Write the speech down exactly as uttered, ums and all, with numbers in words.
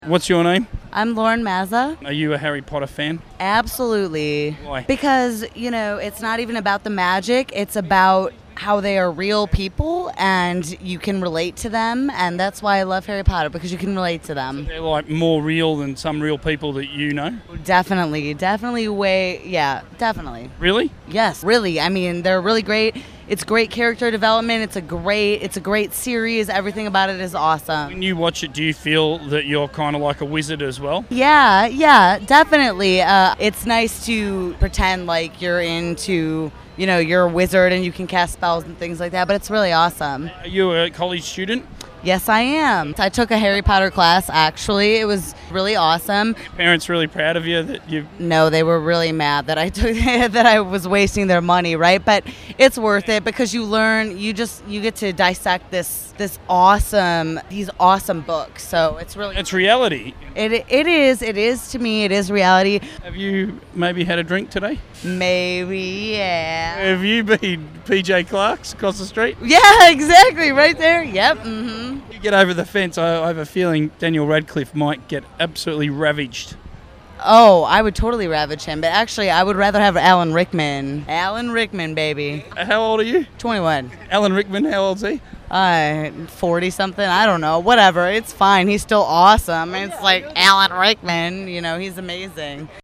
What's your name? I'm Lauren Mazza. Are you a Harry Potter fan? Absolutely. Why? Because, you know, it's not even about the magic, it's about how they are real people and you can relate to them, and that's why I love Harry Potter, because you can relate to them. They're like more real than some real people that you know? Definitely, definitely way, yeah, definitely. Really? Yes, really. I mean, they're really great. It's great character development. It's a great, it's a great series. Everything about it is awesome. When you watch it, do you feel that you're kind of like a wizard as well? Yeah, yeah, definitely. Uh, it's nice to pretend like you're into, you know, you're a wizard and you can cast spells and things like that, but it's really awesome. Are you a college student? Yes, I am. I took a Harry Potter class, actually. It was really awesome. Parents really proud of you that you... No, they were really mad that I took that I was wasting their money, right? But it's worth it because you learn, you just you get to dissect this this awesome these awesome books. So it's really It's reality. it it is it is to me it is reality. Have you maybe had a drink today? Maybe, yeah. Have you been P J Clark's across the street? Yeah, exactly, right there. Yep. Mhm. You get over the fence, I I have a feeling Daniel Radcliffe might get absolutely ravaged. Oh, I would totally ravage him, but actually, I would rather have Alan Rickman. Alan Rickman, baby. How old are you? twenty-one. Alan Rickman, how old's he? Uh, forty something. I don't know. Whatever. It's fine. He's still awesome. It's like Alan Rickman. You know, he's amazing.